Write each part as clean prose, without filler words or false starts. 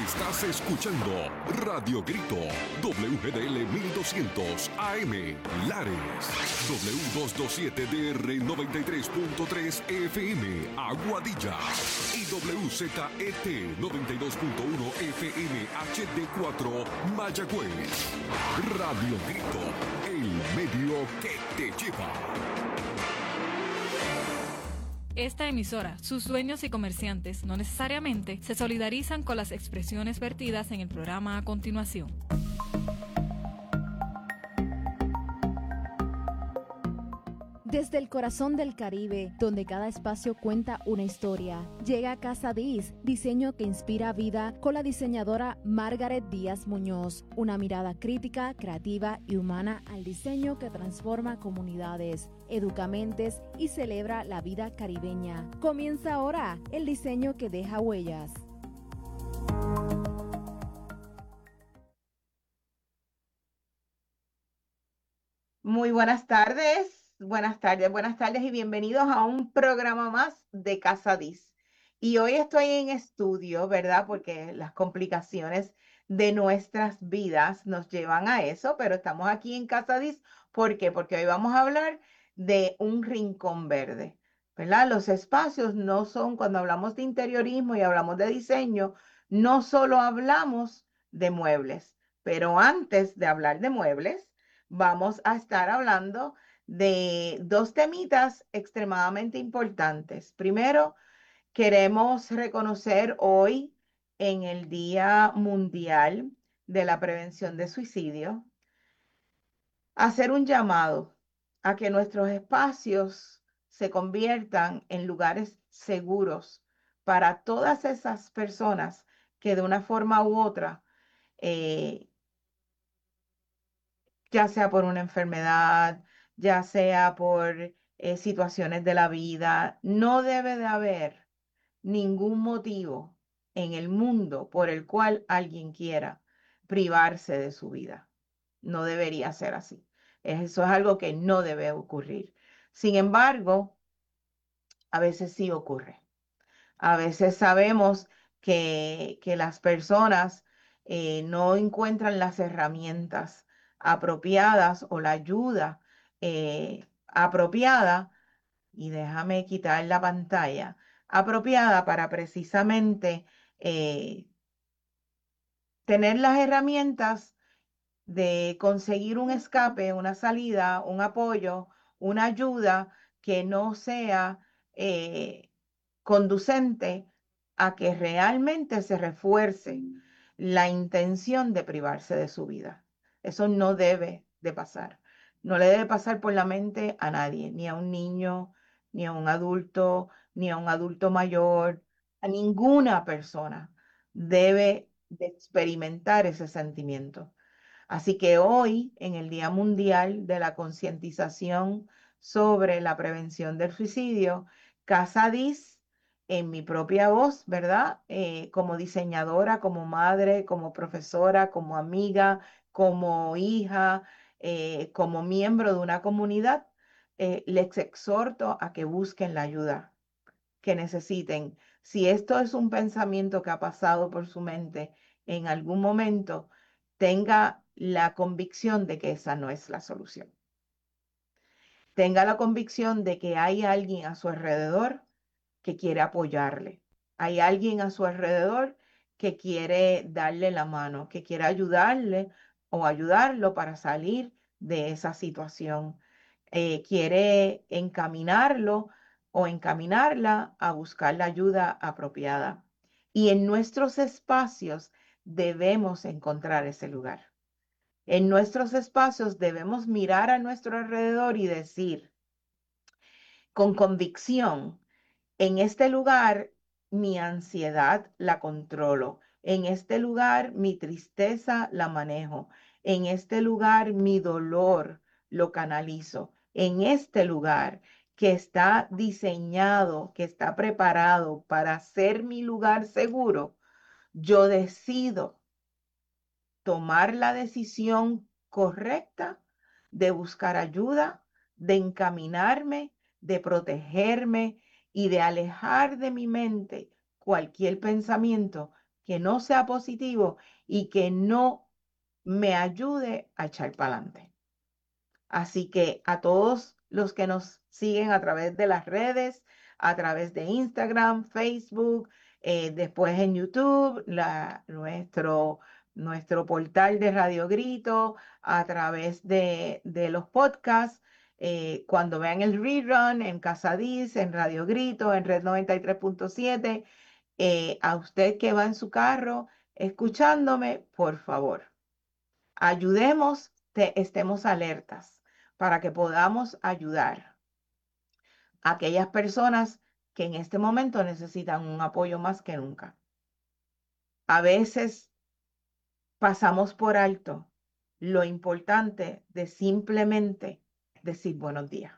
Estás escuchando Radio Grito, WGDL 1200 AM, Lares, W227DR 93.3 FM, Aguadilla, y WZET 92.1 FM HD4, Mayagüez. Radio Grito, el medio que te lleva. Esta emisora, sus dueños y comerciantes no necesariamente se solidarizan con las expresiones vertidas en el programa a continuación. Desde el corazón del Caribe, donde cada espacio cuenta una historia, llega Casa Diz, diseño que inspira vida, con la diseñadora Margaret Díaz Muñoz. Una mirada crítica, creativa y humana al diseño que transforma comunidades, educa mentes y celebra la vida caribeña. Comienza ahora el diseño que deja huellas. Muy buenas tardes. Buenas tardes y bienvenidos a un programa más de Casa Diz. Y hoy estoy en estudio, ¿verdad? Porque las complicaciones de nuestras vidas nos llevan a eso, pero estamos aquí en Casa Diz. ¿Por qué? Porque hoy vamos a hablar de un rincón verde, ¿verdad? Los espacios no son, cuando hablamos de interiorismo y hablamos de diseño, no solo hablamos de muebles, pero antes de hablar de muebles, vamos a estar hablando de dos temitas extremadamente importantes. Primero, queremos reconocer hoy, en el Día Mundial de la Prevención de Suicidio, hacer un llamado a que nuestros espacios se conviertan en lugares seguros para todas esas personas que de una forma u otra, ya sea por una enfermedad, ya sea por situaciones de la vida, no debe de haber ningún motivo en el mundo por el cual alguien quiera privarse de su vida. No debería ser así. Eso es algo que no debe ocurrir. Sin embargo, a veces sí ocurre. A veces sabemos que las personas no encuentran las herramientas apropiadas o la ayuda apropiada, y déjame quitar la pantalla, apropiada para precisamente tener las herramientas de conseguir un escape, una salida, un apoyo, una ayuda que no sea conducente a que realmente se refuerce la intención de privarse de su vida. Eso no debe de pasar. No le debe pasar por la mente a nadie, ni a un niño, ni a un adulto, ni a un adulto mayor, a ninguna persona debe de experimentar ese sentimiento. Así que hoy, en el Día Mundial de la Concientización sobre la Prevención del Suicidio, Casa Diz, en mi propia voz, ¿verdad? Como diseñadora, como madre, como profesora, como amiga, como hija, como miembro de una comunidad, les exhorto a que busquen la ayuda que necesiten. Si esto es un pensamiento que ha pasado por su mente en algún momento, tenga la convicción de que esa no es la solución. Tenga la convicción de que hay alguien a su alrededor que quiere apoyarle. Hay alguien a su alrededor que quiere darle la mano, que quiere ayudarle o ayudarlo para salir de esa situación. Quiere encaminarlo o encaminarla a buscar la ayuda apropiada. Y en nuestros espacios debemos encontrar ese lugar. En nuestros espacios debemos mirar a nuestro alrededor y decir con convicción: en este lugar mi ansiedad la controlo, en este lugar mi tristeza la manejo, en este lugar mi dolor lo canalizo, en este lugar que está diseñado, que está preparado para ser mi lugar seguro, yo decido tomar la decisión correcta de buscar ayuda, de encaminarme, de protegerme y de alejar de mi mente cualquier pensamiento que no sea positivo y que no me ayude a echar para adelante. Así que a todos los que nos siguen a través de las redes, a través de Instagram, Facebook, después en YouTube, nuestro portal de Radio Grito, a través de los podcasts, cuando vean el rerun en Casadís, en Radio Grito, en Red 93.7, a usted que va en su carro escuchándome, por favor, ayudemos, estemos alertas para que podamos ayudar a aquellas personas que en este momento necesitan un apoyo más que nunca. A veces pasamos por alto lo importante de simplemente decir buenos días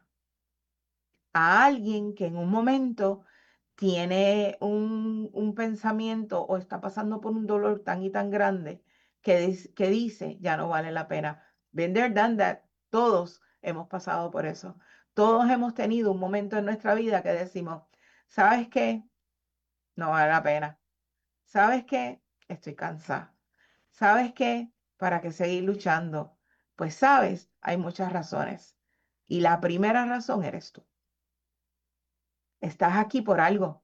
a alguien que en un momento tiene un pensamiento o está pasando por un dolor tan y tan grande que dice, ya no vale la pena. Been there, done that. Todos hemos pasado por eso. Todos hemos tenido un momento en nuestra vida que decimos, ¿sabes qué? No vale la pena. ¿Sabes qué? Estoy cansada. ¿Sabes qué? ¿Para qué seguir luchando? Pues sabes, hay muchas razones. Y la primera razón eres tú. Estás aquí por algo.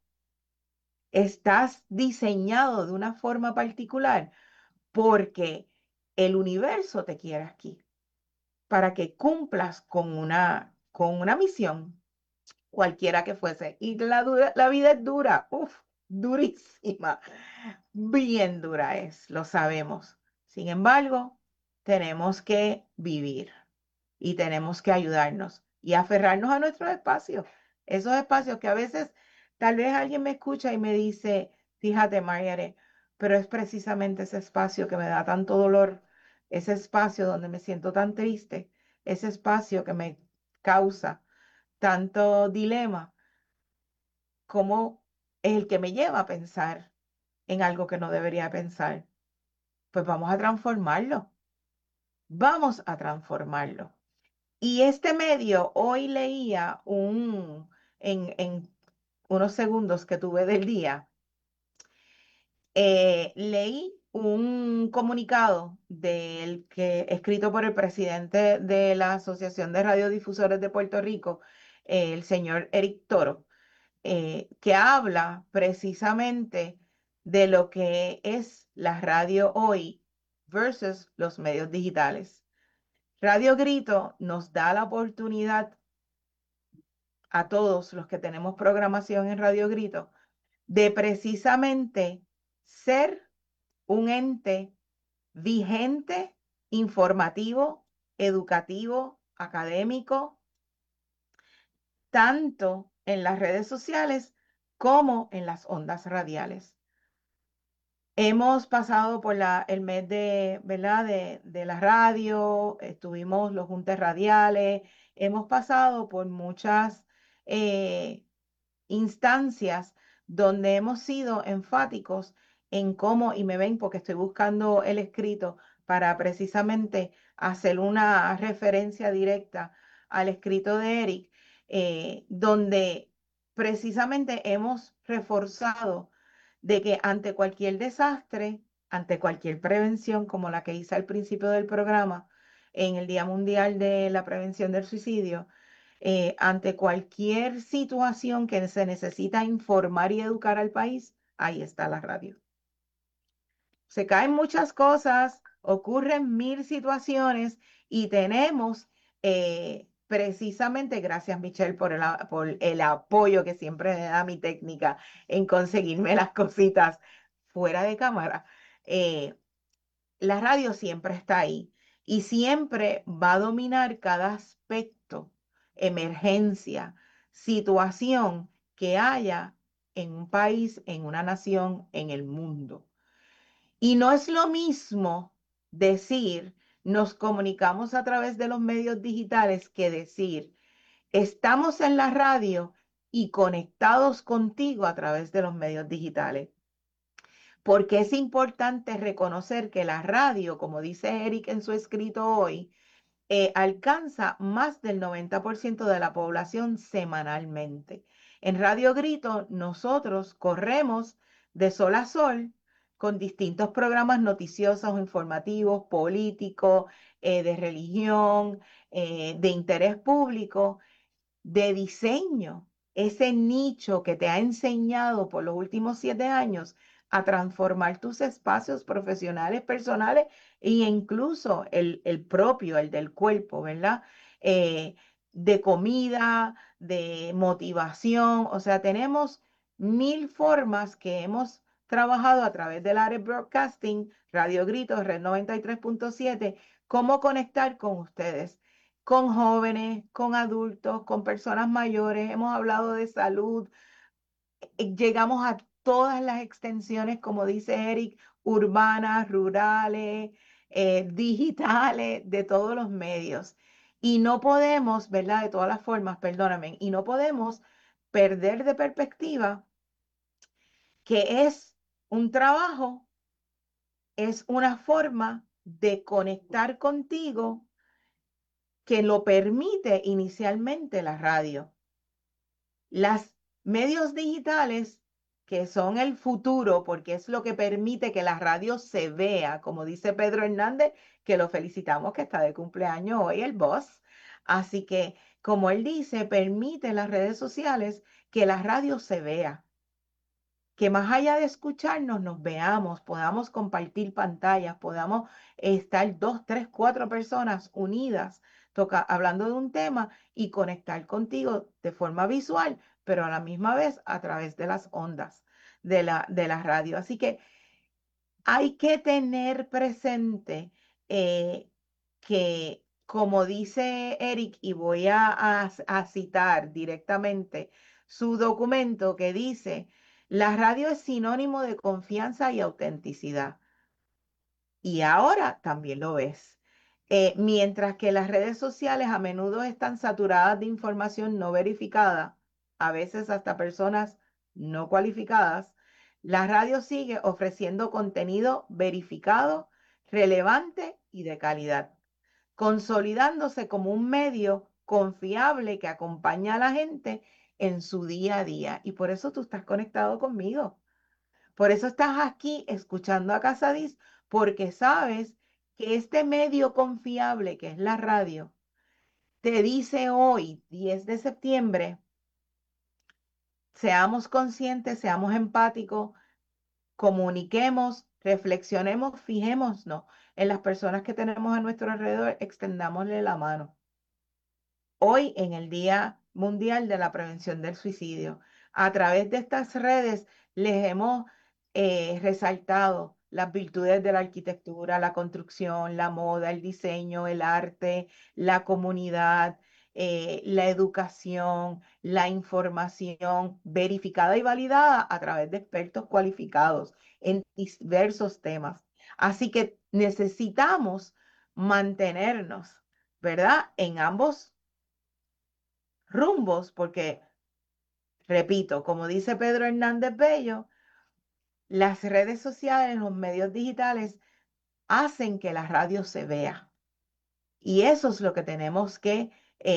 Estás diseñado de una forma particular porque el universo te quiere aquí para que cumplas con una misión, cualquiera que fuese. Y la vida es dura, durísima, bien dura es, lo sabemos. Sin embargo, tenemos que vivir y tenemos que ayudarnos y aferrarnos a nuestros espacios. Esos espacios que a veces tal vez alguien me escucha y me dice, fíjate, Margaret, pero es precisamente ese espacio que me da tanto dolor, ese espacio donde me siento tan triste, ese espacio que me causa tanto dilema, como es el que me lleva a pensar en algo que no debería pensar. Pues vamos a transformarlo. Vamos a transformarlo. Y este medio, hoy leía en unos segundos que tuve del día, leí un comunicado escrito por el presidente de la Asociación de Radiodifusores de Puerto Rico, el señor Eric Toro, que habla precisamente de lo que es la radio hoy versus los medios digitales. Radio Grito nos da la oportunidad a todos los que tenemos programación en Radio Grito de precisamente ser un ente vigente, informativo, educativo, académico, tanto en las redes sociales como en las ondas radiales. Hemos pasado por el mes ¿verdad? de la radio, tuvimos los juntes radiales, hemos pasado por muchas instancias donde hemos sido enfáticos en cómo, y me ven porque estoy buscando el escrito para precisamente hacer una referencia directa al escrito de Eric, donde precisamente hemos reforzado de que ante cualquier desastre, ante cualquier prevención como la que hice al principio del programa, en el Día Mundial de la Prevención del Suicidio, ante cualquier situación que se necesita informar y educar al país, ahí está la radio. Se caen muchas cosas, ocurren mil situaciones y tenemos precisamente, gracias Michelle por el apoyo que siempre me da mi técnica en conseguirme las cositas fuera de cámara. La radio siempre está ahí y siempre va a dominar cada aspecto, emergencia, situación que haya en un país, en una nación, en el mundo. Y no es lo mismo decir, nos comunicamos a través de los medios digitales que decir, estamos en la radio y conectados contigo a través de los medios digitales. Porque es importante reconocer que la radio, como dice Eric en su escrito hoy, alcanza más del 90% de la población semanalmente. En Radio Grito nosotros corremos de sol a sol, con distintos programas noticiosos, informativos, políticos, de religión, de interés público, de diseño, ese nicho que te ha enseñado por los últimos 7 años a transformar tus espacios profesionales, personales e incluso el propio, el del cuerpo, ¿verdad? Eh, de comida, de motivación, o sea, tenemos 1000 formas que hemos trabajado a través del área de broadcasting, Radio Gritos, Red 93.7, cómo conectar con ustedes, con jóvenes, con adultos, con personas mayores. Hemos hablado de salud, llegamos a todas las extensiones, como dice Eric, urbanas, rurales, digitales, de todos los medios. Y no podemos, ¿verdad? De todas las formas, perdóname, y no podemos perder de perspectiva que es un trabajo, es una forma de conectar contigo que lo permite inicialmente la radio. Las medios digitales, que son el futuro, porque es lo que permite que la radio se vea, como dice Pedro Hernández, que lo felicitamos que está de cumpleaños hoy, el boss. Así que, como él dice, permite las redes sociales que la radio se vea, que más allá de escucharnos, nos veamos, podamos compartir pantallas, podamos estar 2, 3, 4 personas unidas, hablando de un tema y conectar contigo de forma visual, pero a la misma vez a través de las ondas de la radio. Así que hay que tener presente que, como dice Eric, y voy a citar directamente su documento que dice, la radio es sinónimo de confianza y autenticidad. Y ahora también lo es. Mientras que las redes sociales a menudo están saturadas de información no verificada, a veces hasta personas no cualificadas, la radio sigue ofreciendo contenido verificado, relevante y de calidad, consolidándose como un medio confiable que acompaña a la gente en su día a día. Y por eso tú estás conectado conmigo. Por eso estás aquí escuchando a Casadís, porque sabes que este medio confiable que es la radio te dice hoy, 10 de septiembre, seamos conscientes, seamos empáticos, comuniquemos, reflexionemos, fijémonos en las personas que tenemos a nuestro alrededor, extendámosle la mano. Hoy, en el Día Mundial de la Prevención del Suicidio, a través de estas redes les hemos resaltado las virtudes de la arquitectura, la construcción, la moda, el diseño, el arte, la comunidad, la educación, la información verificada y validada a través de expertos cualificados en diversos temas. Así que necesitamos mantenernos, ¿verdad? En ambos rumbos, porque, repito, como dice Pedro Hernández Bello, las redes sociales, los medios digitales hacen que la radio se vea. Y eso es lo que tenemos que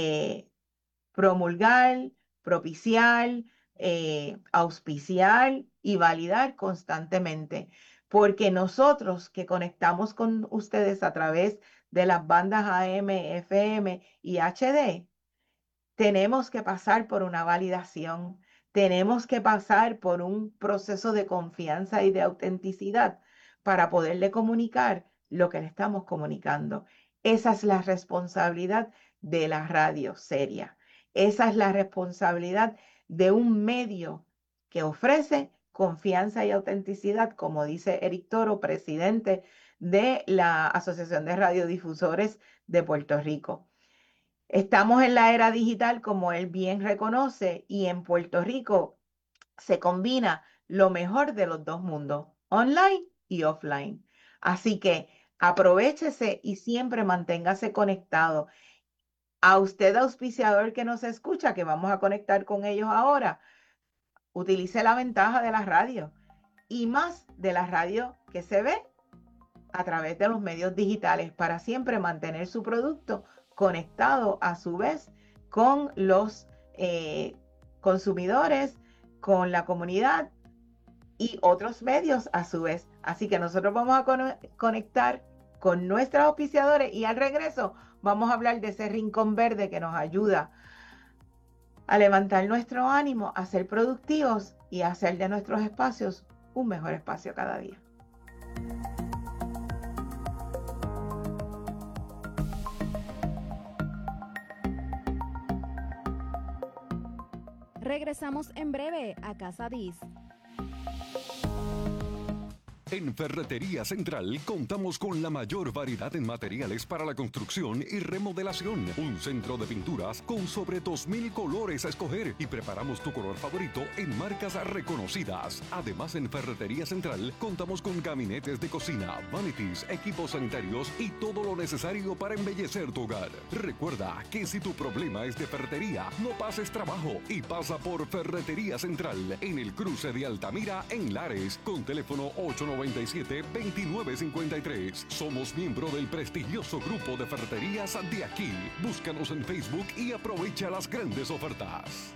promulgar, propiciar, auspiciar y validar constantemente. Porque nosotros que conectamos con ustedes a través de las bandas AM, FM y HD, tenemos que pasar por una validación, tenemos que pasar por un proceso de confianza y de autenticidad para poderle comunicar lo que le estamos comunicando. Esa es la responsabilidad de la radio seria. Esa es la responsabilidad de un medio que ofrece confianza y autenticidad, como dice Eric Toro, presidente de la Asociación de Radiodifusores de Puerto Rico. Estamos en la era digital, como él bien reconoce, y en Puerto Rico se combina lo mejor de los dos mundos, online y offline. Así que aprovéchese y siempre manténgase conectado. A usted, auspiciador que nos escucha, que vamos a conectar con ellos ahora, utilice la ventaja de la radio y más de la radio que se ve a través de los medios digitales para siempre mantener su producto conectado a su vez con los consumidores, con la comunidad y otros medios a su vez. Así que nosotros vamos a conectar con nuestros auspiciadores y al regreso vamos a hablar de ese rincón verde que nos ayuda a levantar nuestro ánimo, a ser productivos y a hacer de nuestros espacios un mejor espacio cada día. Regresamos en breve a Casa Diz. En Ferretería Central contamos con la mayor variedad en materiales para la construcción y remodelación. Un centro de pinturas con sobre 2,000 colores a escoger y preparamos tu color favorito en marcas reconocidas. Además, en Ferretería Central contamos con gabinetes de cocina, vanities, equipos sanitarios y todo lo necesario para embellecer tu hogar. Recuerda que si tu problema es de ferretería, no pases trabajo y pasa por Ferretería Central en el cruce de Altamira en Lares con teléfono 897-2953. Somos miembro del prestigioso grupo de ferreterías de aquí. Búscanos en Facebook y aprovecha las grandes ofertas.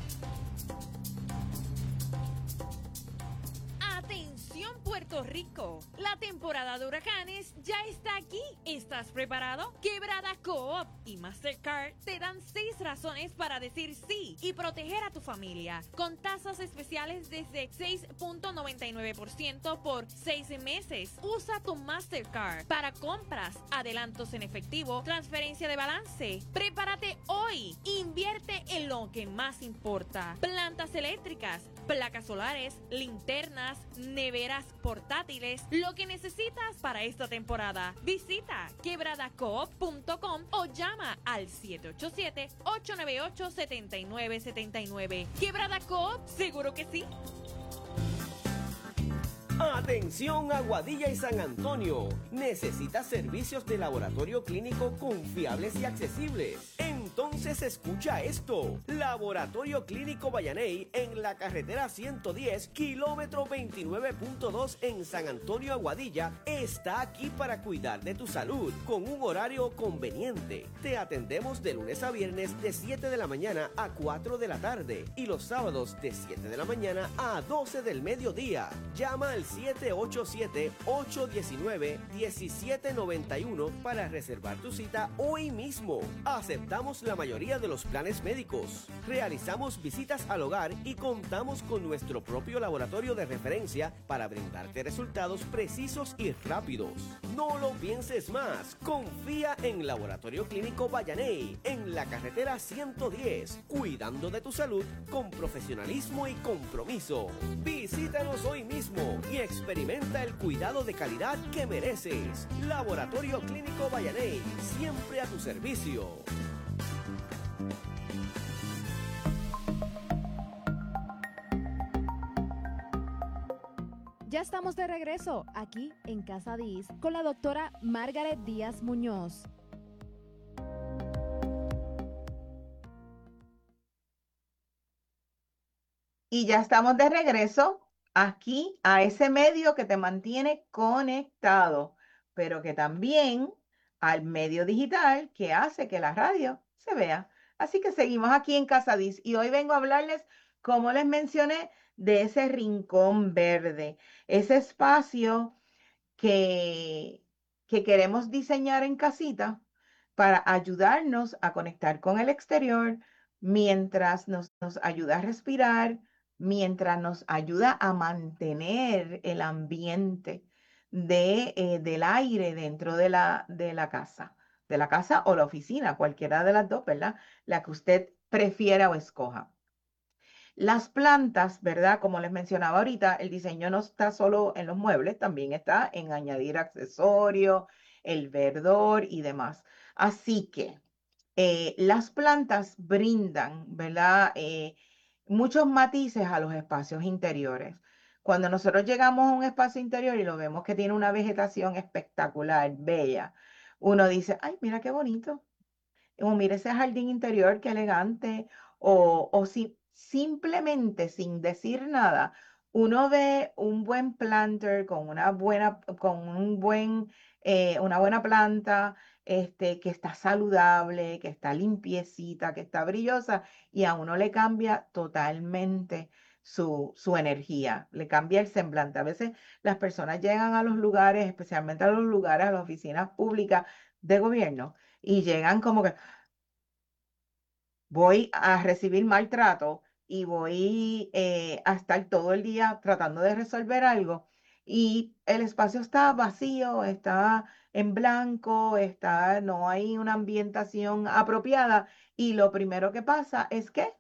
¡Atención, Puerto Rico! La temporada de huracanes ya está aquí. ¿Estás preparado? Quebrada Coop y Mastercard te dan 6 razones para decir sí y proteger a tu familia, con tasas especiales desde 6.99% por 6 meses. Usa tu Mastercard para compras, adelantos en efectivo, transferencia de balance. Prepárate hoy. Invierte en lo que más importa. Plantas eléctricas, placas solares, linternas, neveras portátiles, lo que necesitas para esta temporada. Visita quebradacoop.com o llama al 787-898-7979. Quebrada Coop, seguro que sí. Atención, Aguadilla y San Antonio. ¿Necesitas servicios de laboratorio clínico confiables y accesibles? Entonces escucha esto. Laboratorio Clínico Vallaney en la carretera 110, kilómetro 29.2 en San Antonio, Aguadilla, está aquí para cuidar de tu salud con un horario conveniente. Te atendemos de lunes a viernes de 7 de la mañana a 4 de la tarde y los sábados de 7 de la mañana a 12 del mediodía. Llama al 787-819-1791 para reservar tu cita hoy mismo. Aceptamos la mayoría de los planes médicos. Realizamos visitas al hogar y contamos con nuestro propio laboratorio de referencia para brindarte resultados precisos y rápidos. No lo pienses más. Confía en Laboratorio Clínico Vallaney en la carretera 110, cuidando de tu salud con profesionalismo y compromiso. Visítanos hoy mismo y experimenta el cuidado de calidad que mereces. Laboratorio Clínico Vallaney, siempre a tu servicio. Ya estamos de regreso aquí en Casa Diz con la doctora Margaret Díaz Muñoz. Y ya estamos de regreso aquí a ese medio que te mantiene conectado, pero que también al medio digital que hace que la radio se vea. Así que seguimos aquí en Casa Diz y hoy vengo a hablarles, como les mencioné, de ese rincón verde, ese espacio que queremos diseñar en casita para ayudarnos a conectar con el exterior mientras nos ayuda a respirar, mientras nos ayuda a mantener el ambiente del aire dentro de la casa o la oficina, cualquiera de las dos, ¿verdad? La que usted prefiera o escoja. Las plantas, ¿verdad? Como les mencionaba ahorita, el diseño no está solo en los muebles, también está en añadir accesorios, el verdor y demás. Así que las plantas brindan, ¿verdad? Muchos matices a los espacios interiores. Cuando nosotros llegamos a un espacio interior y lo vemos que tiene una vegetación espectacular, bella, uno dice, ay, mira qué bonito. O mira ese jardín interior, qué elegante. O si simplemente sin decir nada, uno ve un buen planter con una buena planta, que está saludable, que está limpiecita, que está brillosa, y a uno le cambia totalmente su energía, le cambia el semblante. A veces las personas llegan a los lugares, especialmente a los lugares, a las oficinas públicas de gobierno, y llegan como que voy a recibir maltrato y voy a estar todo el día tratando de resolver algo y el espacio está vacío, está en blanco, no hay una ambientación apropiada y lo primero que pasa es que,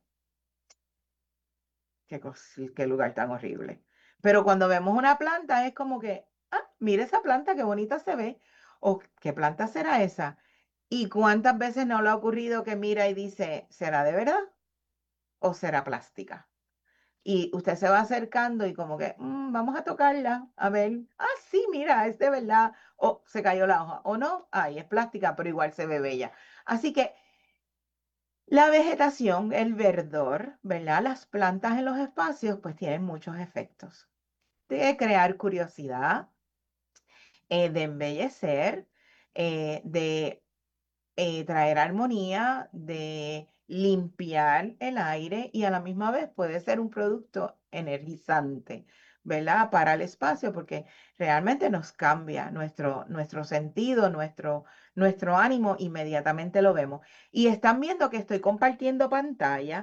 qué lugar tan horrible. Pero cuando vemos una planta es como que, ah, mira esa planta, qué bonita se ve. O qué planta será esa. ¿Y cuántas veces no le ha ocurrido que mira y dice, ¿será de verdad o será plástica? Y usted se va acercando y como que, vamos a tocarla, a ver, ah, sí, mira, es de verdad, o se cayó la hoja, o no, ay, es plástica, pero igual se ve bella. Así que la vegetación, el verdor, ¿verdad? Las plantas en los espacios, pues tienen muchos efectos. De crear curiosidad, de embellecer, de traer armonía, de limpiar el aire y a la misma vez puede ser un producto energizante, ¿verdad? Para el espacio porque realmente nos cambia nuestro sentido, nuestro ánimo, inmediatamente lo vemos. Y están viendo que estoy compartiendo pantalla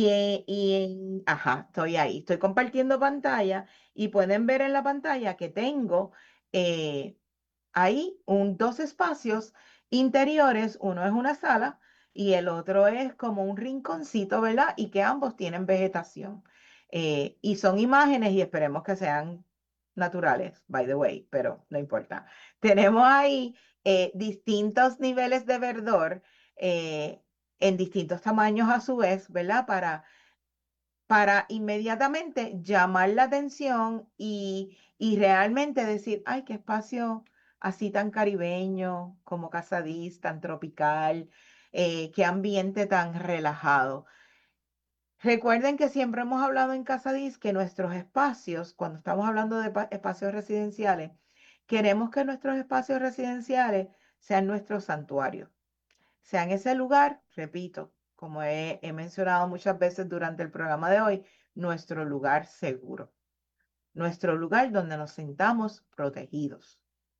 ajá, estoy ahí, estoy compartiendo pantalla y pueden ver en la pantalla que tengo... eh, hay dos espacios interiores, uno es una sala y el otro es como un rinconcito, ¿verdad? Y que ambos tienen vegetación. Y son imágenes y esperemos que sean naturales, by the way, pero no importa. Tenemos ahí distintos niveles de verdor en distintos tamaños a su vez, ¿verdad? Para inmediatamente llamar la atención y realmente decir, ay, qué espacio así tan caribeño, como Casadís, tan tropical, qué ambiente tan relajado. Recuerden que siempre hemos hablado en Casadís que nuestros espacios, cuando estamos hablando de espacios residenciales, queremos que nuestros espacios residenciales sean nuestros santuarios, sean ese lugar, repito, como he mencionado muchas veces durante el programa de hoy, nuestro lugar seguro, nuestro lugar donde nos sintamos protegidos.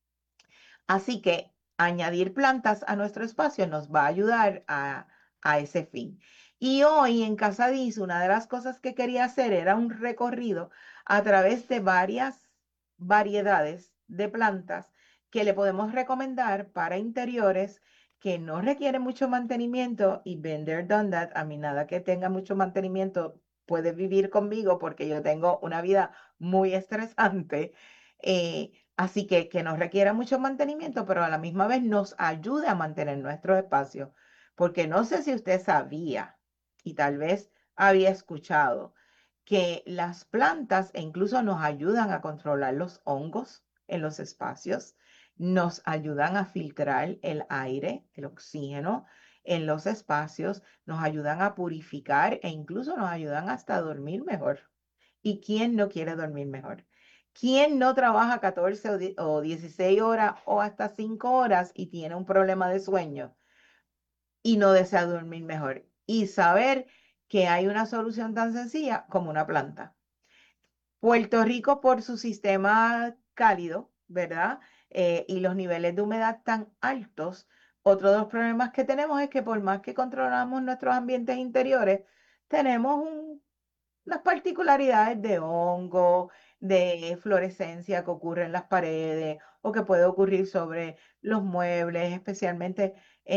Así que añadir plantas a nuestro espacio nos va a ayudar a ese fin. Y hoy en Casadís, una de las cosas que quería hacer era un recorrido a través de varias variedades de plantas que le podemos recomendar para interiores que no requieren mucho mantenimiento y been there, done that. A mí nada que tenga mucho mantenimiento puede vivir conmigo porque yo tengo una vida muy estresante. Así que nos requiere mucho mantenimiento, pero a la misma vez nos ayuda a mantener nuestro espacio. Porque no sé si usted sabía, y tal vez había escuchado, que las plantas incluso nos ayudan a controlar los hongos en los espacios, nos ayudan a filtrar el aire, el oxígeno en los espacios, nos ayudan a purificar e incluso nos ayudan hasta a dormir mejor. ¿Y quién no quiere dormir mejor? ¿Quién no trabaja 14 o 16 horas o hasta 5 horas y tiene un problema de sueño y no desea dormir mejor? Y saber que hay una solución tan sencilla como una planta. Puerto Rico, por su sistema cálido, ¿verdad? Y los niveles de humedad tan altos, otro de los problemas que tenemos es que por más que controlamos nuestros ambientes interiores, tenemos unas particularidades de hongo, de fluorescencia que ocurre en las paredes o que puede ocurrir sobre los muebles, especialmente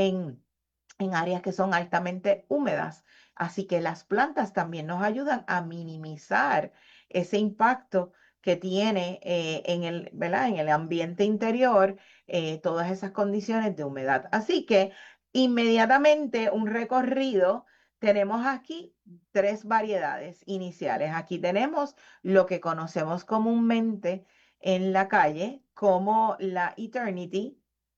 en áreas que son altamente húmedas. Así que las plantas también nos ayudan a minimizar ese impacto que tiene ¿verdad? En el ambiente interior, todas esas condiciones de humedad. Así que inmediatamente un recorrido, tenemos aquí tres variedades iniciales. Aquí tenemos lo que conocemos comúnmente en la calle como la Eternity,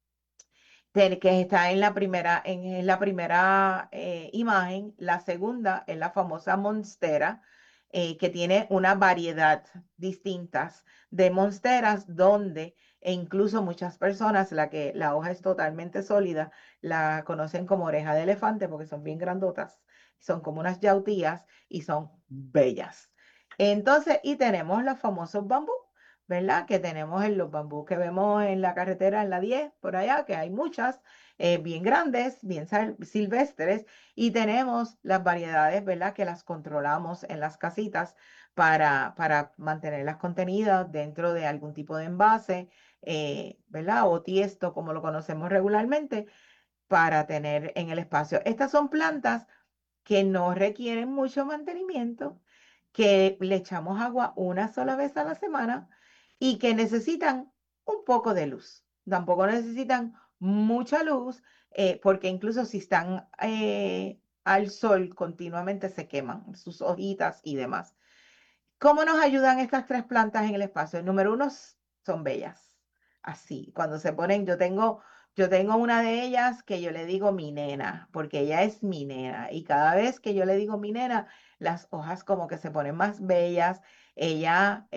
que está en la primera imagen. La segunda es la famosa Monstera, que tiene una variedad distintas de monsteras donde e incluso muchas personas, la hoja es totalmente sólida, la conocen como oreja de elefante porque son bien grandotas, son como unas yautías y son bellas. Entonces, y tenemos los famosos bambú, ¿verdad? Que tenemos en los bambú que vemos en la carretera, en la 10, por allá, que hay muchas, bien grandes, bien silvestres, y tenemos las variedades, ¿verdad? Que las controlamos en las casitas para mantenerlas contenidas dentro de algún tipo de envase, ¿verdad? O tiesto, como lo conocemos regularmente, para tener en el espacio. Estas son plantas que no requieren mucho mantenimiento, que le echamos agua una sola vez a la semana y que necesitan un poco de luz. Tampoco necesitan mucha luz, porque incluso si están al sol continuamente se queman sus hojitas y demás. ¿Cómo nos ayudan estas tres plantas en el espacio? Número uno, son bellas. Así, cuando se ponen, yo tengo una de ellas que yo le digo mi nena, porque ella es mi nena. Y cada vez que yo le digo mi nena, las hojas como que se ponen más bellas. Ella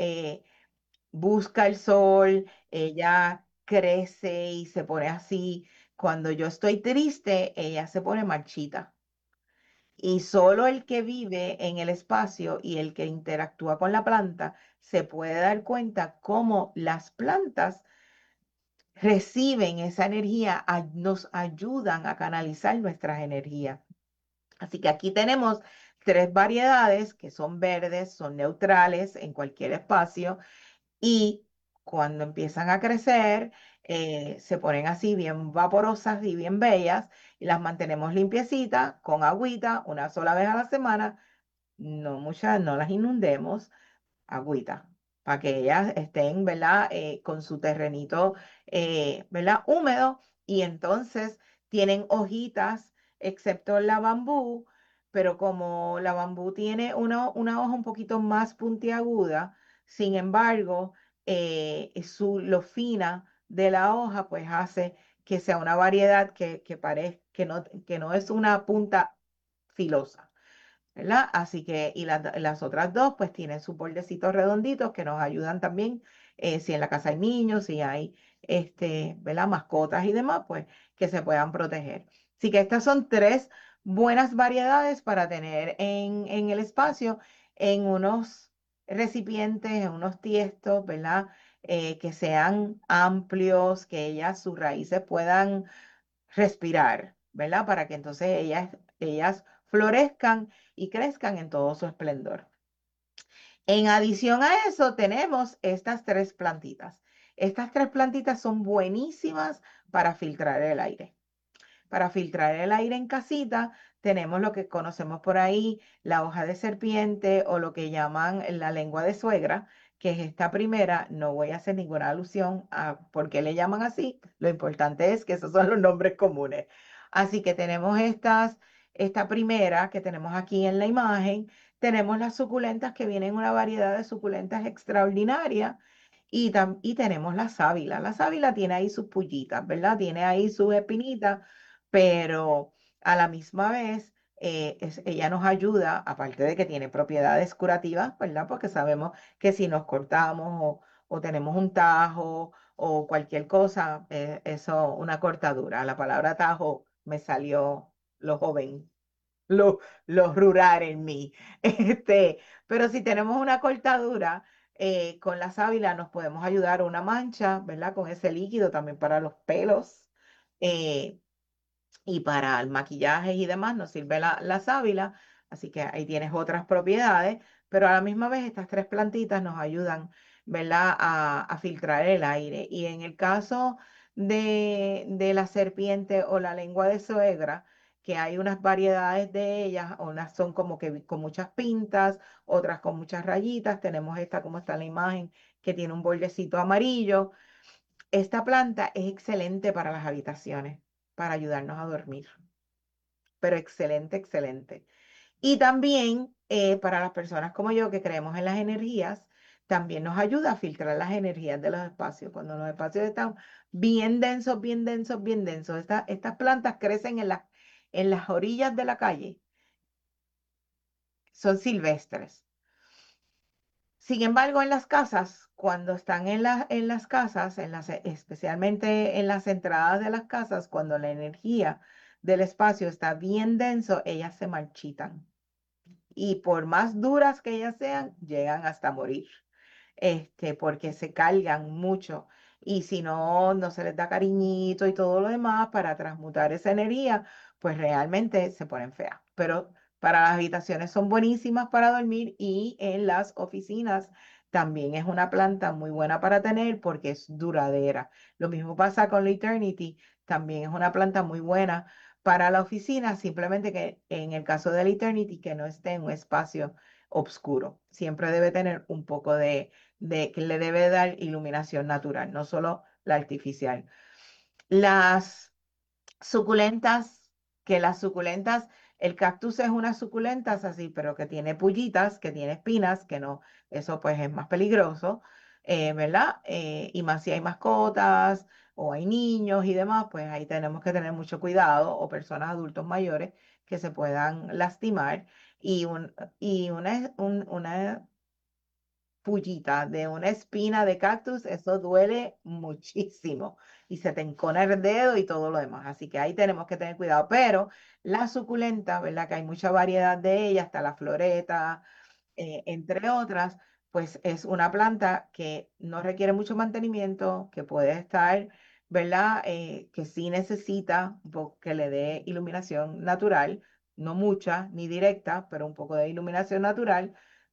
busca el sol, ella crece y se pone así. Cuando yo estoy triste, ella se pone marchita. Y solo el que vive en el espacio y el que interactúa con la planta se puede dar cuenta cómo las plantas reciben esa energía, nos ayudan a canalizar nuestras energías. Así que aquí tenemos tres variedades que son verdes, son neutrales en cualquier espacio y cuando empiezan a crecer, se ponen así bien vaporosas y bien bellas y las mantenemos limpiecitas con agüita una sola vez a la semana. No muchas, no las inundemos, agüita, para que ellas estén, ¿verdad? Con su terrenito, ¿verdad? Húmedo y entonces tienen hojitas, excepto la bambú, pero como la bambú tiene una hoja un poquito más puntiaguda, sin embargo, lo fina de la hoja, pues hace que sea una variedad que no es una punta filosa. ¿Verdad? Así que, y las otras dos, pues tienen sus bordecitos redonditos que nos ayudan también, si en la casa hay niños, si hay, ¿verdad? Mascotas y demás, pues que se puedan proteger. Así que estas son tres buenas variedades para tener en el espacio, en unos recipientes, en unos tiestos, ¿verdad? Que sean amplios, que sus raíces puedan respirar, ¿verdad? Para que entonces ellas florezcan y crezcan en todo su esplendor. En adición a eso, tenemos estas tres plantitas. Estas tres plantitas son buenísimas para filtrar el aire. Para filtrar el aire en casita, tenemos lo que conocemos por ahí, la hoja de serpiente o lo que llaman la lengua de suegra, que es esta primera. No voy a hacer ninguna alusión a por qué le llaman así. Lo importante es que esos son los nombres comunes. Así que tenemos esta primera que tenemos aquí en la imagen. Tenemos las suculentas que vienen una variedad de suculentas extraordinaria. Y tenemos la sábila. La sábila tiene ahí sus pullitas, ¿verdad? Tiene ahí sus espinitas, pero a la misma vez ella nos ayuda, aparte de que tiene propiedades curativas, ¿verdad? Porque sabemos que si nos cortamos o tenemos un tajo o cualquier cosa, una cortadura. La palabra tajo me salió lo joven, lo rural en mí. Pero si tenemos una cortadura, con la sábila nos podemos ayudar a una mancha, ¿verdad? Con ese líquido también para los pelos. eh, y para el maquillaje y demás nos sirve la sábila, así que ahí tienes otras propiedades, pero a la misma vez estas tres plantitas nos ayudan, ¿verdad? A filtrar el aire. Y en el caso de la serpiente o la lengua de suegra, que hay unas variedades de ellas, unas son como que con muchas pintas, otras con muchas rayitas, tenemos esta como está en la imagen, que tiene un bordecito amarillo. Esta planta es excelente para las habitaciones, para ayudarnos a dormir, pero excelente, excelente. Y también para las personas como yo que creemos en las energías, también nos ayuda a filtrar las energías de los espacios. Cuando los espacios están bien densos, bien densos, bien densos, estas plantas crecen en las orillas de la calle, son silvestres. Sin embargo, en las casas, cuando están en las casas, especialmente en las entradas de las casas, cuando la energía del espacio está bien denso, ellas se marchitan. Y por más duras que ellas sean, llegan hasta morir, porque se cargan mucho. Y si no se les da cariñito y todo lo demás para transmutar esa energía, pues realmente se ponen feas. Pero para las habitaciones son buenísimas para dormir, y en las oficinas también es una planta muy buena para tener porque es duradera. Lo mismo pasa con la Eternity, también es una planta muy buena para la oficina, simplemente que en el caso de la Eternity, que no esté en un espacio oscuro. Siempre debe tener un poco que le debe dar iluminación natural, no solo la artificial. Las suculentas, el cactus es unas suculentas así, pero que tiene pullitas, que tiene espinas, que no, eso pues es más peligroso, ¿verdad? Y más si hay mascotas o hay niños y demás, pues ahí tenemos que tener mucho cuidado, o personas adultos mayores que se puedan lastimar. Y una pullita de una espina de cactus, eso duele muchísimo y se te encona el dedo y todo lo demás. Así que ahí tenemos que tener cuidado. Pero la suculenta, ¿verdad? Que hay mucha variedad de ella, hasta la floreta, entre otras, pues es una planta que no requiere mucho mantenimiento, que puede estar, ¿verdad? Que sí necesita que le dé iluminación natural, no mucha ni directa, pero un poco de iluminación natural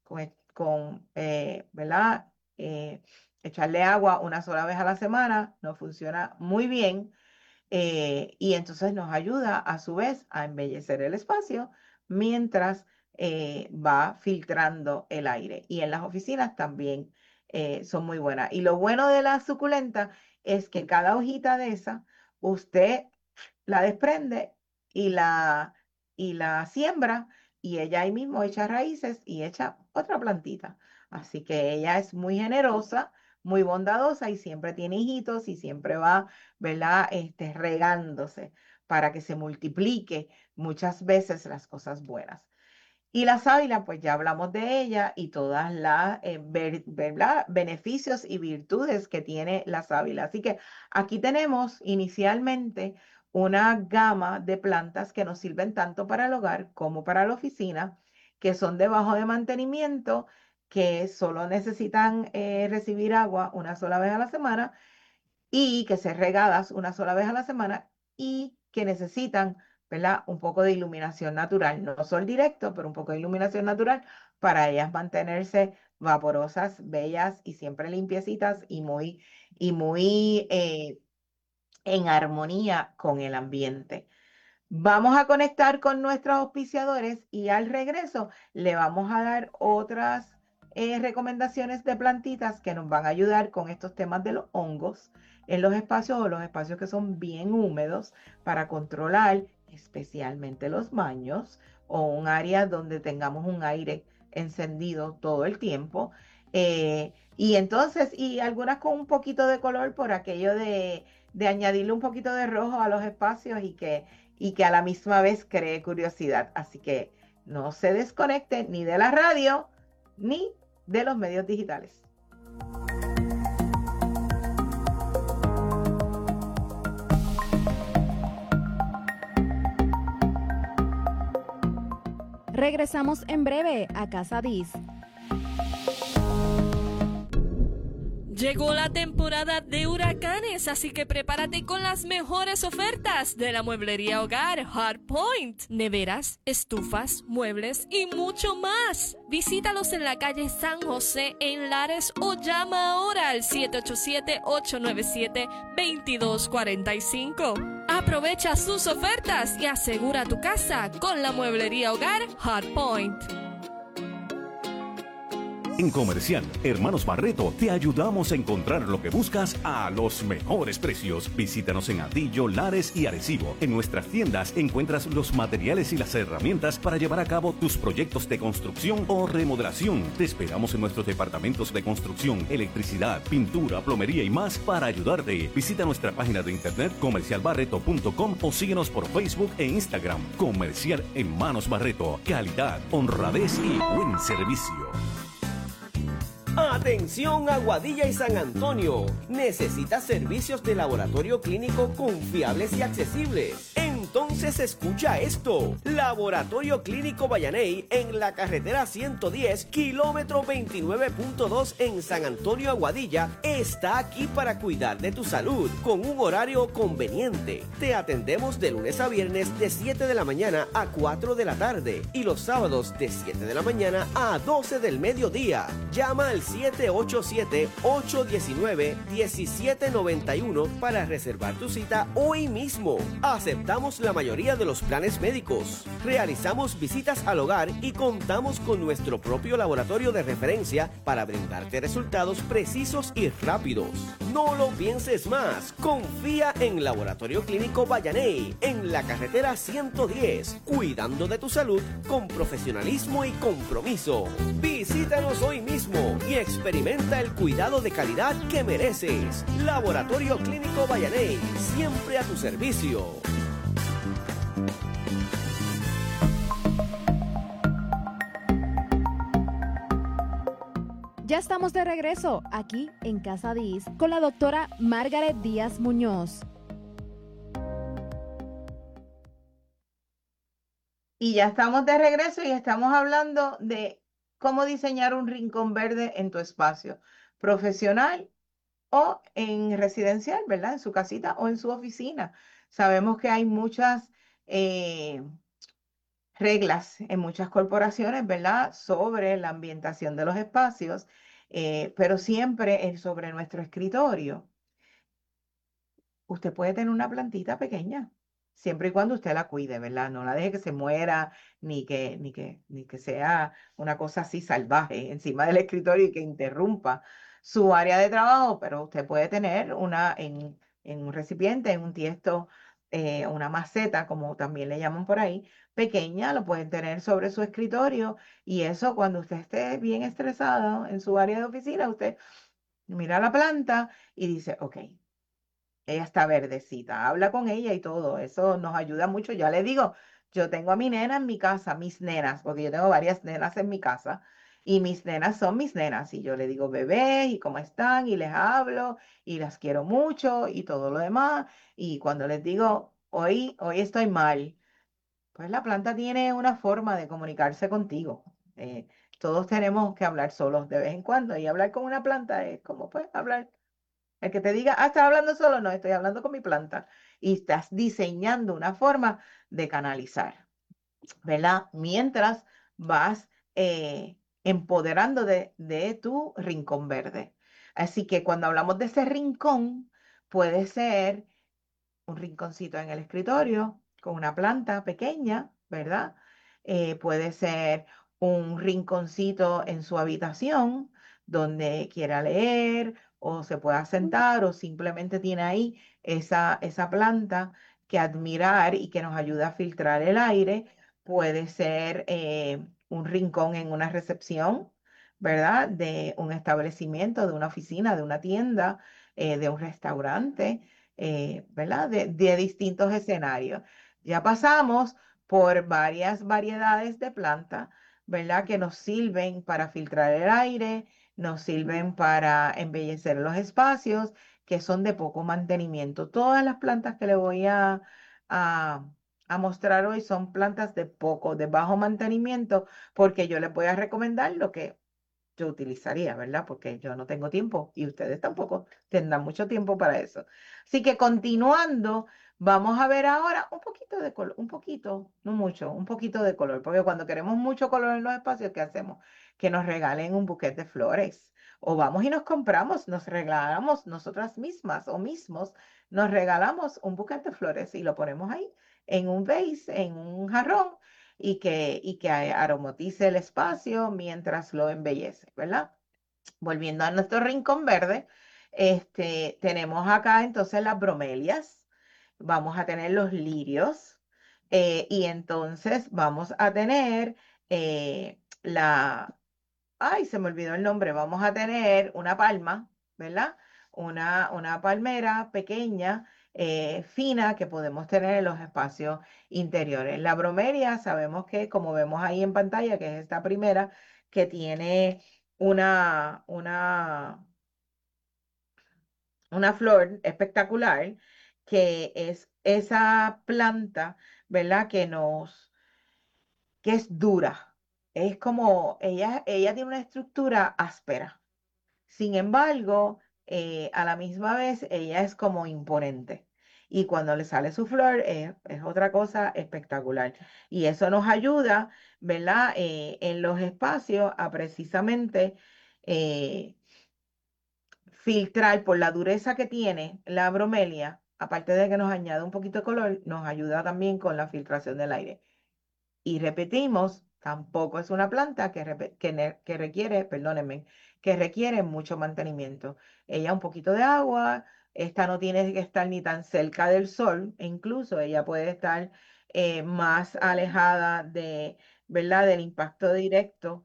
¿verdad? Echarle agua una sola vez a la semana nos funciona muy bien, y entonces nos ayuda a su vez a embellecer el espacio mientras va filtrando el aire. Y en las oficinas también son muy buenas. Y lo bueno de la suculenta es que cada hojita de esa usted la desprende y la siembra, y ella ahí mismo echa raíces y echa otra plantita. Así que ella es muy generosa, muy bondadosa, y siempre tiene hijitos y siempre va, ¿verdad? Regándose para que se multiplique muchas veces las cosas buenas. Y la sábila, pues ya hablamos de ella y todas las ¿verdad? Beneficios y virtudes que tiene la sábila. Así que aquí tenemos inicialmente una gama de plantas que nos sirven tanto para el hogar como para la oficina, que son de bajo de mantenimiento, que solo necesitan recibir agua una sola vez a la semana, y que ser regadas una sola vez a la semana, y que necesitan, ¿verdad? Un poco de iluminación natural, no sol directo, pero un poco de iluminación natural para ellas mantenerse vaporosas, bellas y siempre limpiecitas y muy en armonía con el ambiente. Vamos a conectar con nuestros auspiciadores y al regreso le vamos a dar otras recomendaciones de plantitas que nos van a ayudar con estos temas de los hongos en los espacios, o los espacios que son bien húmedos, para controlar especialmente los baños o un área donde tengamos un aire encendido todo el tiempo. Y entonces, y algunas con un poquito de color por aquello de añadirle un poquito de rojo a los espacios, y que a la misma vez cree curiosidad. Así que no se desconecte ni de la radio ni de los medios digitales. Regresamos en breve a Casa Diz. Llegó la temporada de huracanes, así que prepárate con las mejores ofertas de la mueblería hogar Hardpoint. Neveras, estufas, muebles y mucho más. Visítalos en la calle San José en Lares, o llama ahora al 787-897-2245. Aprovecha sus ofertas y asegura tu casa con la mueblería hogar Hardpoint. En Comercial Hermanos Barreto te ayudamos a encontrar lo que buscas a los mejores precios. Visítanos en Atillo, Lares y Arecibo. En nuestras tiendas encuentras los materiales y las herramientas para llevar a cabo tus proyectos de construcción o remodelación. Te esperamos en nuestros departamentos de construcción, electricidad, pintura, plomería y más para ayudarte. Visita nuestra página de internet comercialbarreto.com o síguenos por Facebook e Instagram. Comercial Hermanos Barreto. Calidad, honradez y buen servicio. Atención Aguadilla y San Antonio. ¿Necesitas servicios de laboratorio clínico confiables y accesibles? Entonces escucha esto. Laboratorio Clínico Vallaney en la carretera 110, kilómetro 29.2 en San Antonio, Aguadilla, está aquí para cuidar de tu salud con un horario conveniente. Te atendemos de lunes a viernes de 7 de la mañana a 4 de la tarde y los sábados de 7 de la mañana a 12 del mediodía. Llama al 787-819-1791 para reservar tu cita hoy mismo. Aceptamos la mayoría de los planes médicos. Realizamos visitas al hogar y contamos con nuestro propio laboratorio de referencia para brindarte resultados precisos y rápidos. No lo pienses más. Confía en Laboratorio Clínico Vallaney en la carretera 110, cuidando de tu salud con profesionalismo y compromiso. Visítanos hoy mismo y experimenta el cuidado de calidad que mereces. Laboratorio Clínico Vallaney, siempre a tu servicio. Ya estamos de regreso aquí en Casa Diz con la doctora Margaret Díaz Muñoz. Y ya estamos de regreso y estamos hablando de cómo diseñar un rincón verde en tu espacio profesional o en residencial, ¿verdad? En su casita o en su oficina. Sabemos que hay muchas reglas en muchas corporaciones, ¿verdad? Sobre la ambientación de los espacios, pero siempre es sobre nuestro escritorio. Usted puede tener una plantita pequeña, siempre y cuando usted la cuide, ¿verdad? No la deje que se muera, ni que sea una cosa así salvaje encima del escritorio y que interrumpa su área de trabajo, pero usted puede tener una en un recipiente, en un tiesto, una maceta, como también le llaman por ahí, pequeña, lo pueden tener sobre su escritorio y eso cuando usted esté bien estresado en su área de oficina, usted mira la planta y dice, ok, ella está verdecita, habla con ella y todo, eso nos ayuda mucho. Ya le digo, yo tengo a mi nena en mi casa, mis nenas, porque yo tengo varias nenas en mi casa y mis nenas son mis nenas y yo le digo bebé y cómo están y les hablo y las quiero mucho y todo lo demás y cuando les digo hoy estoy mal, pues la planta tiene una forma de comunicarse contigo. Todos tenemos que hablar solos de vez en cuando y hablar con una planta es como pues hablar. El que te diga, ¿estás hablando solo? No, estoy hablando con mi planta. Y estás diseñando una forma de canalizar, ¿verdad? Mientras vas empoderando de tu rincón verde. Así que cuando hablamos de ese rincón, puede ser un rinconcito en el escritorio con una planta pequeña, ¿verdad? Puede ser un rinconcito en su habitación donde quiera leer o se pueda sentar o simplemente tiene ahí esa planta que admirar y que nos ayuda a filtrar el aire. Puede ser un rincón en una recepción, ¿verdad? De un establecimiento, de una oficina, de una tienda, de un restaurante, ¿verdad? De distintos escenarios. Ya pasamos por varias variedades de plantas, ¿verdad? Que nos sirven para filtrar el aire, nos sirven para embellecer los espacios, que son de poco mantenimiento. Todas las plantas que le voy a, a mostrar hoy son plantas de bajo mantenimiento, porque yo les voy a recomendar lo que yo utilizaría, ¿verdad? Porque yo no tengo tiempo y ustedes tampoco tendrán mucho tiempo para eso. Así que continuando, vamos a ver ahora un poquito de color, un poquito, no mucho, un poquito de color, porque cuando queremos mucho color en los espacios, ¿qué hacemos? Que nos regalen un buquete de flores. O vamos y nos compramos, nos regalamos nosotras mismas o mismos, nos regalamos un buquete de flores y lo ponemos ahí en un vase, en un jarrón y que aromatice el espacio mientras lo embellece, ¿verdad? Volviendo a nuestro rincón verde, tenemos acá entonces las bromelias, vamos a tener los lirios y entonces vamos a tener ay, se me olvidó el nombre, vamos a tener una palma, ¿verdad? Una palmera pequeña, fina, que podemos tener en los espacios interiores. La bromelia, sabemos que, como vemos ahí en pantalla, que es esta primera, que tiene una, una, una flor espectacular, que es esa planta, ¿verdad? Que es dura. Es como, ella tiene una estructura áspera. Sin embargo, a la misma vez, ella es como imponente. Y cuando le sale su flor, es otra cosa espectacular. Y eso nos ayuda, ¿verdad? En los espacios a precisamente eh, filtrar por la dureza que tiene la bromelia, aparte de que nos añade un poquito de color, nos ayuda también con la filtración del aire. Y repetimos, tampoco es una planta que requiere, perdónenme, que requiere mucho mantenimiento. Ella un poquito de agua, esta no tiene que estar ni tan cerca del sol, e incluso ella puede estar más alejada ¿verdad? Del impacto directo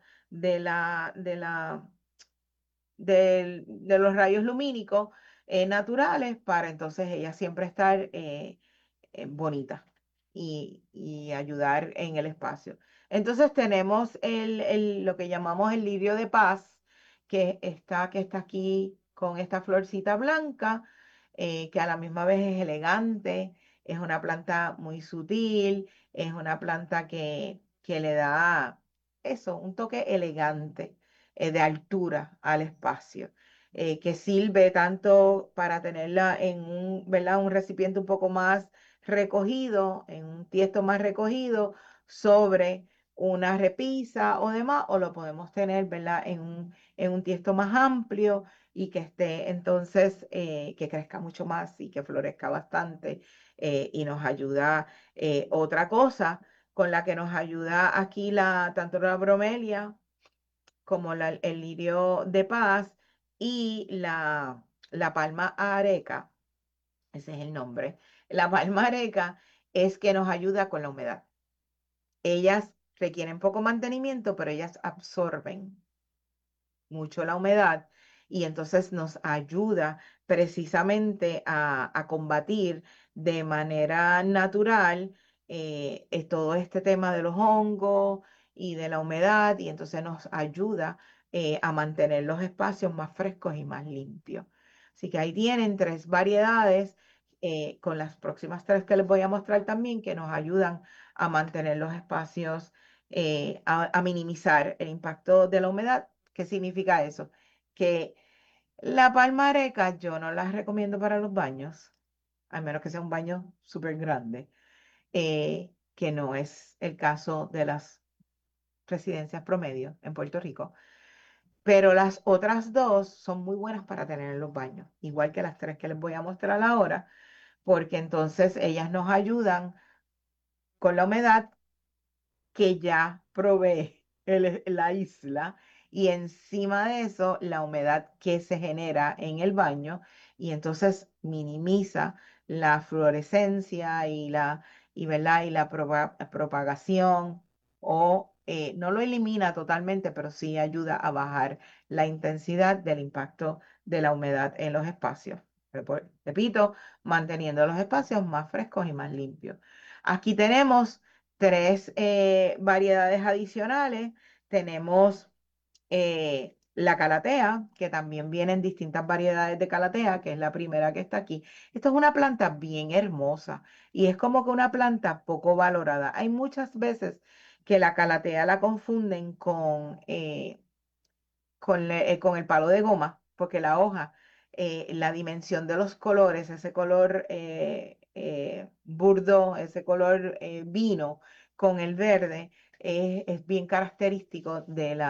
de los rayos lumínicos naturales, para entonces ella siempre estar bonita y ayudar en el espacio. Entonces tenemos lo que llamamos el lirio de paz, que está aquí con esta florcita blanca, que a la misma vez es elegante, es una planta muy sutil, es una planta que le da eso, un toque elegante, de altura al espacio. Que sirve tanto para tenerla en ¿verdad? Un recipiente un poco más recogido, en un tiesto más recogido, sobre una repisa o demás, o lo podemos tener, ¿verdad? En un tiesto más amplio y que esté entonces, que crezca mucho más y que florezca bastante, y nos ayuda. Otra cosa con la que nos ayuda aquí tanto la bromelia como el lirio de paz y la palma areca, ese es el nombre. La palma areca es que nos ayuda con la humedad. Ellas requieren poco mantenimiento, pero ellas absorben mucho la humedad y entonces nos ayuda precisamente a combatir de manera natural todo este tema de los hongos y de la humedad, y entonces nos ayuda a mantener los espacios más frescos y más limpios. Así que ahí tienen 3 variedades, con las próximas 3 que les voy a mostrar también, que nos ayudan a mantener los espacios, a minimizar el impacto de la humedad. ¿Qué significa eso? Que la palmareca yo no la recomiendo para los baños, a menos que sea un baño súper grande, que no es el caso de las residencias promedio en Puerto Rico. Pero las otras 2 son muy buenas para tener en los baños, igual que las 3 que les voy a mostrar ahora, porque entonces ellas nos ayudan con la humedad que ya provee la isla, y encima de eso la humedad que se genera en el baño, y entonces minimiza la fluorescencia ¿verdad? Y la propagación, o no lo elimina totalmente, pero sí ayuda a bajar la intensidad del impacto de la humedad en los espacios. Repito, manteniendo los espacios más frescos y más limpios. Aquí tenemos 3 variedades adicionales. Tenemos la calatea, que también vienen distintas variedades de calatea, que es la primera que está aquí. Esto es una planta bien hermosa y es como que una planta poco valorada. Hay muchas veces que la calatea la confunden con el palo de goma, porque la hoja, la dimensión de los colores, ese color burdo, ese color vino con el verde, es bien característico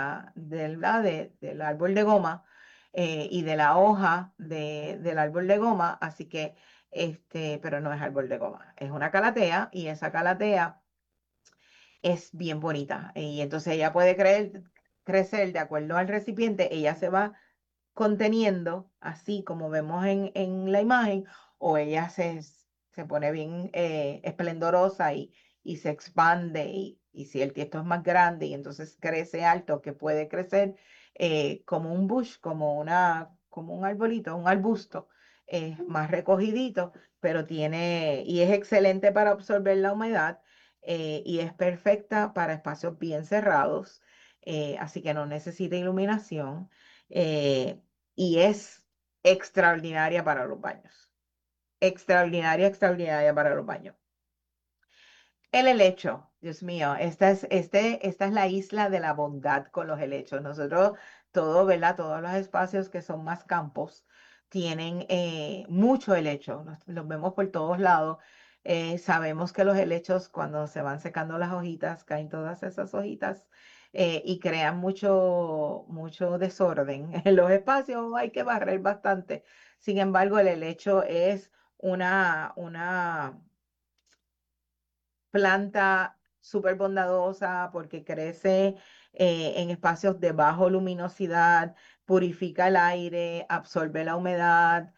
del árbol de goma, y de la hoja del árbol de goma, así que, pero no es árbol de goma, es una calatea, y esa calatea es bien bonita. Y entonces ella puede crecer de acuerdo al recipiente, ella se va conteniendo, así como vemos en la imagen, o ella se pone bien esplendorosa y se expande, y si el tiesto es más grande y entonces crece alto, que puede crecer como un bush, como un arbolito, un arbusto, más recogidito, pero y es excelente para absorber la humedad, y es perfecta para espacios bien cerrados, así que no necesita iluminación y es extraordinaria para los baños. Extraordinaria, extraordinaria para los baños. El helecho, Dios mío, esta es la isla de la bondad con los helechos. Nosotros, todo, ¿verdad? Todos los espacios que son más campos tienen mucho helecho. Los vemos por todos lados. Sabemos que los helechos, cuando se van secando las hojitas, caen todas esas hojitas y crean mucho desorden en los espacios. Hay que barrer bastante. Sin embargo, el helecho es una planta súper bondadosa porque crece en espacios de bajo luminosidad, purifica el aire, absorbe la humedad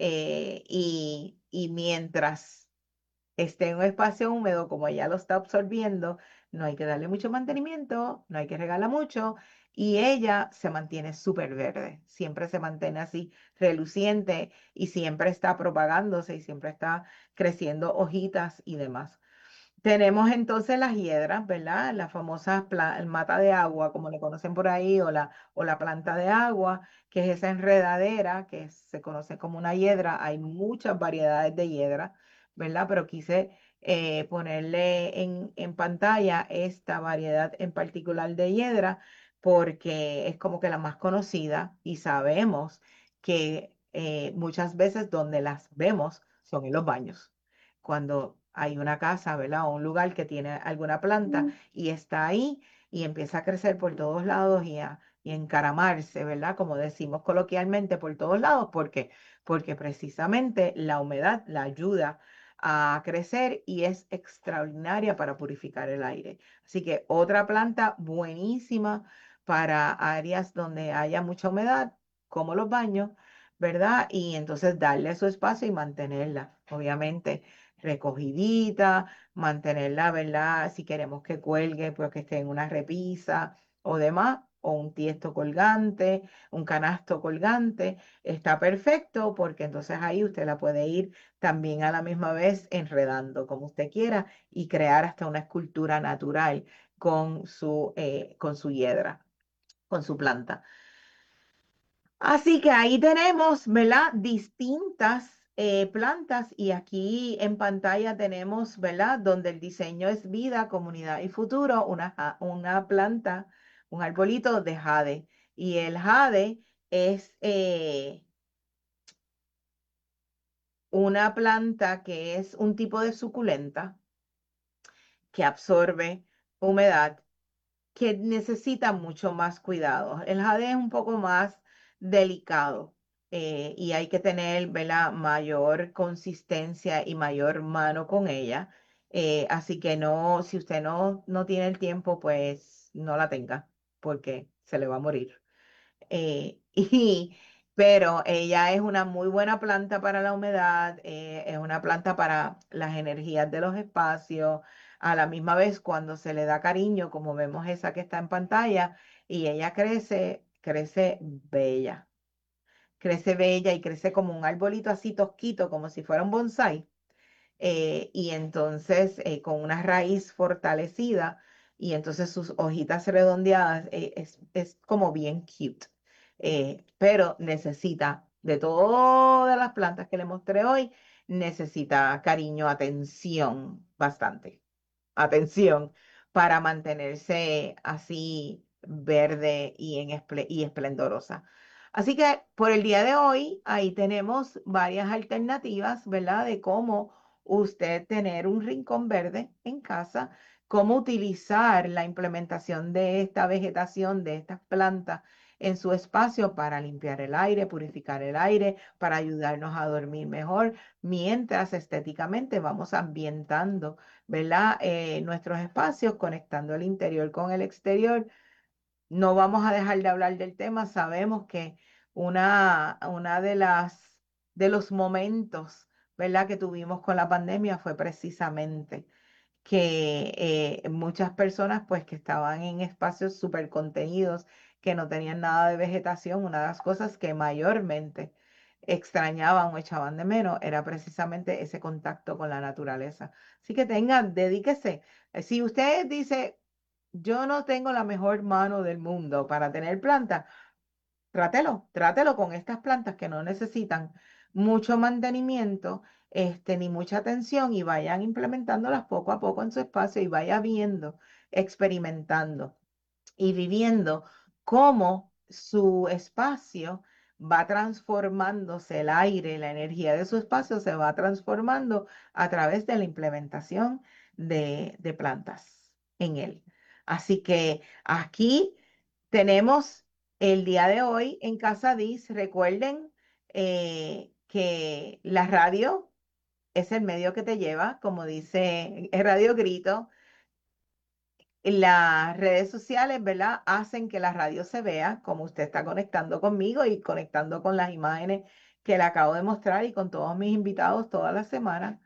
y mientras esté en un espacio húmedo, como ella lo está absorbiendo, no hay que darle mucho mantenimiento, no hay que regarla mucho y ella se mantiene súper verde, siempre se mantiene así reluciente y siempre está propagándose y siempre está creciendo hojitas y demás. Tenemos entonces las hiedras, ¿verdad? Las famosas mata de agua, como le conocen por ahí, o la planta de agua, que es esa enredadera que se conoce como una hiedra. Hay muchas variedades de hiedra, ¿verdad? Pero quise ponerle en pantalla esta variedad en particular de hiedra porque es como que la más conocida y sabemos que muchas veces donde las vemos son en los baños cuando hay una casa, ¿verdad? O un lugar que tiene alguna planta y está ahí y empieza a crecer por todos lados y encaramarse, ¿verdad? Como decimos coloquialmente, por todos lados. ¿Por qué? Porque precisamente la humedad la ayuda a crecer y es extraordinaria para purificar el aire. Así que otra planta buenísima para áreas donde haya mucha humedad, como los baños, ¿verdad? Y entonces darle su espacio y mantenerla, obviamente recogidita, mantenerla, ¿verdad? Si queremos que cuelgue, pues que esté en una repisa o demás, o un tiesto colgante, un canasto colgante, está perfecto porque entonces ahí usted la puede ir también a la misma vez enredando como usted quiera y crear hasta una escultura natural con su hiedra, con su planta. Así que ahí tenemos, ¿verdad? Distintas plantas y aquí en pantalla tenemos, ¿verdad? Donde el diseño es vida, comunidad y futuro, una planta, un arbolito de jade. Y el jade es una planta que es un tipo de suculenta que absorbe humedad que necesita mucho más cuidado. El jade es un poco más delicado y hay que tener, ¿verdad? Mayor consistencia y mayor mano con ella. Así que no, si usted no tiene el tiempo, pues no la tenga porque se le va a morir. Y, pero ella es una muy buena planta para la humedad, es una planta para las energías de los espacios. A la misma vez, cuando se le da cariño, como vemos esa que está en pantalla, y ella crece bella y crece como un arbolito así tosquito, como si fuera un bonsái y entonces con una raíz fortalecida y entonces sus hojitas redondeadas es como bien cute. Pero necesita, de todas las plantas que le mostré hoy, necesita cariño, atención, bastante atención para mantenerse así verde y esplendorosa. Así que por el día de hoy, ahí tenemos varias alternativas, ¿verdad? De cómo usted tener un rincón verde en casa, cómo utilizar la implementación de esta vegetación, de estas plantas en su espacio para limpiar el aire, purificar el aire, para ayudarnos a dormir mejor, mientras estéticamente vamos ambientando, ¿verdad? Nuestros espacios, conectando el interior con el exterior. No vamos a dejar de hablar del tema. Sabemos que una de los momentos, ¿verdad? Que tuvimos con la pandemia fue precisamente que muchas personas pues que estaban en espacios súper contenidos, que no tenían nada de vegetación, una de las cosas que mayormente extrañaban o echaban de menos era precisamente ese contacto con la naturaleza. Así que dedíquese. Si usted dice, yo no tengo la mejor mano del mundo para tener plantas. Trátelo con estas plantas que no necesitan mucho mantenimiento, ni mucha atención, y vayan implementándolas poco a poco en su espacio y vaya viendo, experimentando y viviendo cómo su espacio va transformándose, el aire, la energía de su espacio se va transformando a través de la implementación de plantas en él. Así que aquí tenemos el día de hoy en Casa Diz. Recuerden que la radio es el medio que te lleva, como dice el Radio Grito. Las redes sociales, ¿verdad?, hacen que la radio se vea, como usted está conectando conmigo y conectando con las imágenes que le acabo de mostrar y con todos mis invitados toda la semana.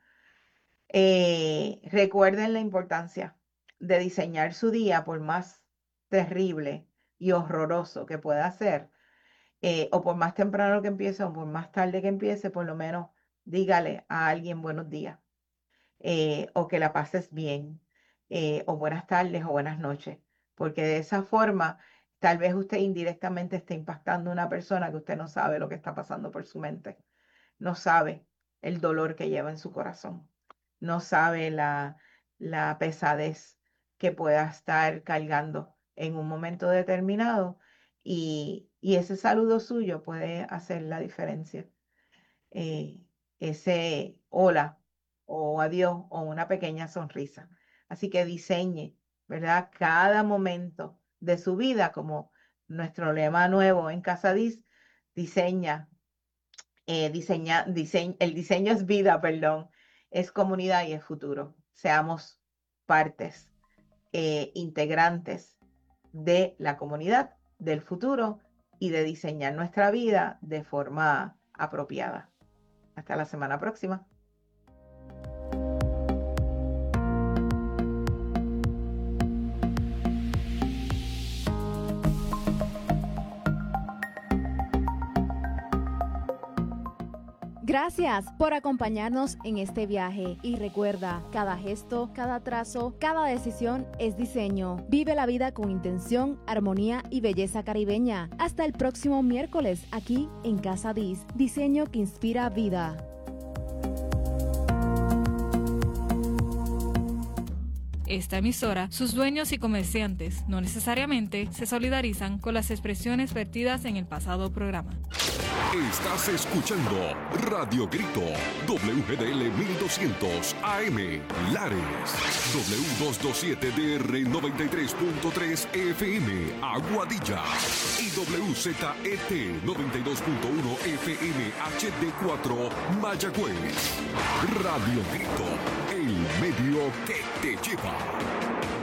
Recuerden la importancia de diseñar su día, por más terrible y horroroso que pueda ser, o por más temprano que empiece o por más tarde que empiece, por lo menos dígale a alguien buenos días, o que la pases bien, o buenas tardes o buenas noches, porque de esa forma tal vez usted indirectamente esté impactando a una persona que usted no sabe lo que está pasando por su mente, no sabe el dolor que lleva en su corazón, no sabe la pesadez que pueda estar cargando en un momento determinado, y ese saludo suyo puede hacer la diferencia. Ese hola o adiós o una pequeña sonrisa. Así que diseñe, ¿verdad?, cada momento de su vida, como nuestro lema nuevo en Casa Diz, el diseño es vida, perdón, es comunidad y es futuro. Seamos partes integrantes de la comunidad del futuro y de diseñar nuestra vida de forma apropiada. Hasta la semana próxima. Gracias por acompañarnos en este viaje y recuerda, cada gesto, cada trazo, cada decisión es diseño. Vive la vida con intención, armonía y belleza caribeña. Hasta el próximo miércoles aquí en Casa Diz, diseño que inspira vida. Esta emisora, sus dueños y comerciantes no necesariamente se solidarizan con las expresiones vertidas en el pasado programa. Estás escuchando Radio Grito, WGDL 1200 AM, Lares, W227DR 93.3 FM, Aguadilla, y WZET 92.1 FM HD4, Mayagüez. Radio Grito, el medio que te lleva.